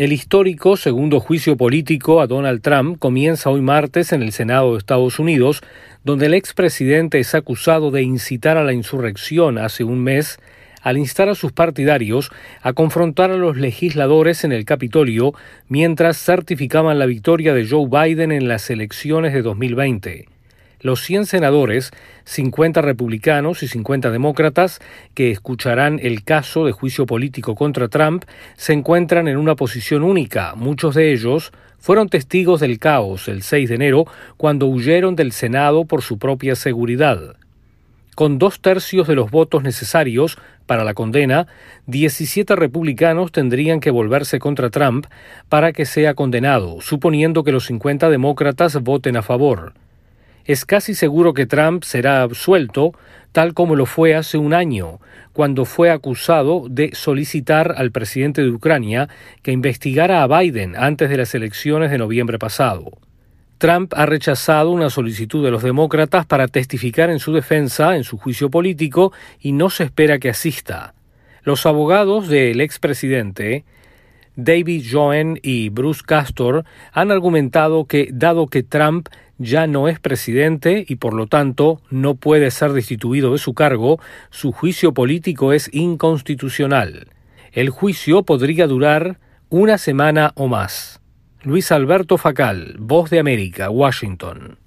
El histórico segundo juicio político a Donald Trump comienza hoy martes en el Senado de Estados Unidos, donde el expresidente es acusado de incitar a la insurrección hace un mes al instar a sus partidarios a confrontar a los legisladores en el Capitolio mientras certificaban la victoria de Joe Biden en las elecciones de 2020. Los 100 senadores, 50 republicanos y 50 demócratas, que escucharán el caso de juicio político contra Trump, se encuentran en una posición única. Muchos de ellos fueron testigos del caos el 6 de enero, cuando huyeron del Senado por su propia seguridad. Con 2/3 de los votos necesarios para la condena, 17 republicanos tendrían que volverse contra Trump para que sea condenado, suponiendo que los 50 demócratas voten a favor. Es casi seguro que Trump será absuelto, tal como lo fue hace un año, cuando fue acusado de solicitar al presidente de Ucrania que investigara a Biden antes de las elecciones de noviembre pasado. Trump ha rechazado una solicitud de los demócratas para testificar en su defensa en su juicio político y no se espera que asista. Los abogados del expresidente, David Joen y Bruce Castor, han argumentado que, dado que Trump ya no es presidente y por lo tanto no puede ser destituido de su cargo, su juicio político es inconstitucional. El juicio podría durar una semana o más. Luis Alberto Facal, Voz de América, Washington.